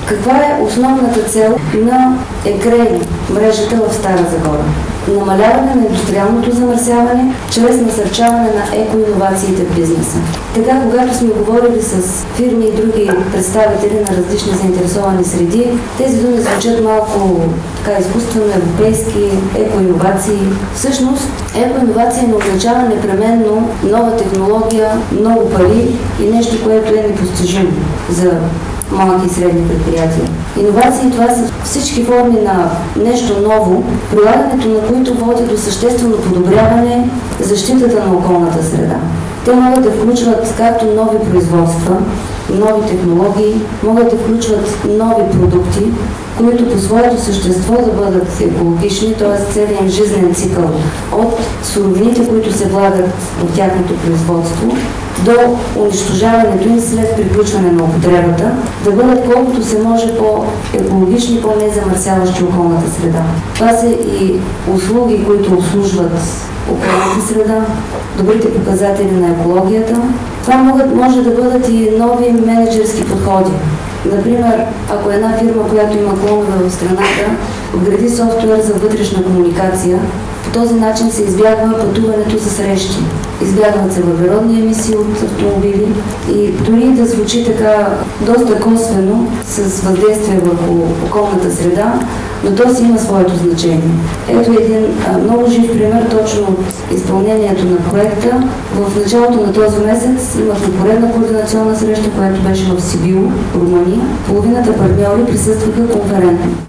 Каква е основната цел на ЕКРЕИ, мрежата в Стара Загора? Намаляване на индустриалното замърсяване чрез насърчаване на екоинновациите в бизнеса. Така, когато сме говорили с фирми и други представители на различни заинтересовани среди, тези думи звучат малко изкуствено европейски, екоинновации. Всъщност, екоинновация не означава непременно нова технология, много пари и нещо, което е непостижимо за малки и средни предприятия. Иновации, това са всички форми на нещо ново, прилагането на които води до съществено подобряване защитата на околната среда. Те могат да включват както нови производства, нови технологии, могат да включват нови продукти, които по своето същество да бъдат екологични, т.е. целият им жизнен цикъл от суровините, които се влагат в тяхното производство, до унищожаването им след приключване на употребата, да бъдат колкото се може по-екологични, по-незамърсяващи околната среда. Това са и услуги, които обслужват околната среда, добрите показатели на екологията. Това може да бъдат и нови менеджерски подходи. Например, ако една фирма, която има клонове в страната, вгради софтуер за вътрешна комуникация, по този начин се избягва пътуването за срещи. Избягват се въглеродни емисии от автомобили и дори да звучи така доста косвено с въздействие върху околната среда, но то си има своето значение. Ето един много жив пример точно от изпълнението на проекта. В началото на този месец имахме поредна координационна среща, която беше в Сибил, Румъния. Половината партньори присъстваха конферентно.